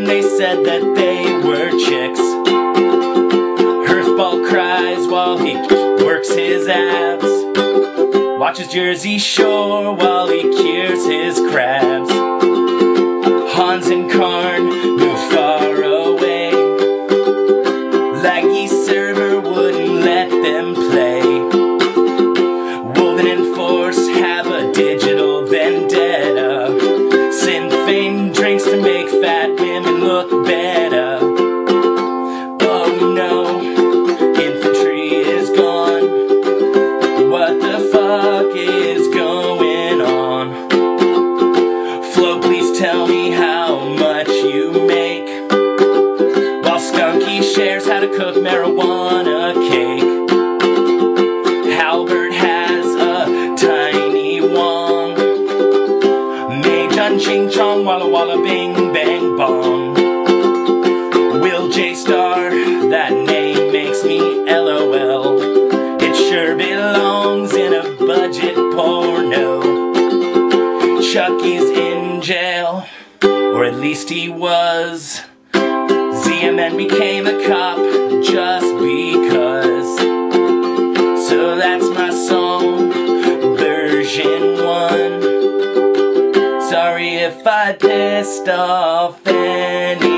they said that they were chicks. Earthball cries while he works his abs, watches Jersey Shore while he cures his crabs. Hans and Karn move far away, laggy server wouldn't let them play. Woven and Force have a digital vendetta. Sinn Fein drinks to make fat women look better. Oh no, infantry is gone. What the fuck is going on? Flo, please tell me how much you make, while Skunky shares how to cook marijuana cake. Halbert has a tiny wong. Mei-Jun Ching Chong Walla Walla Bing Bang Bong. Will J Star, that name makes me LOL. It sure belongs in a budget porno. Chucky's in jail, or at least he was. ZMN became a cop just because. So that's my song, version 1. Sorry if I pissed off anyone.